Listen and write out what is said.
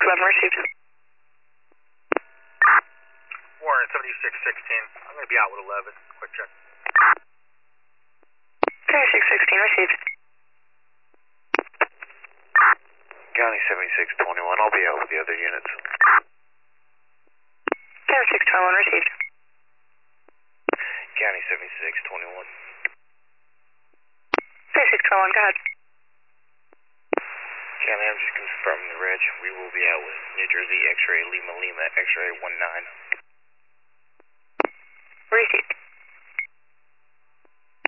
11 received. Warren, 7616. I'm going to be out with 11. Quick check. 7616 received. County 7621, I'll be out with the other units. 7621 received. County 7621. 7621, go ahead. County, I'm just confirming the reg. We will be out with New Jersey X-ray Lima Lima X-ray 19.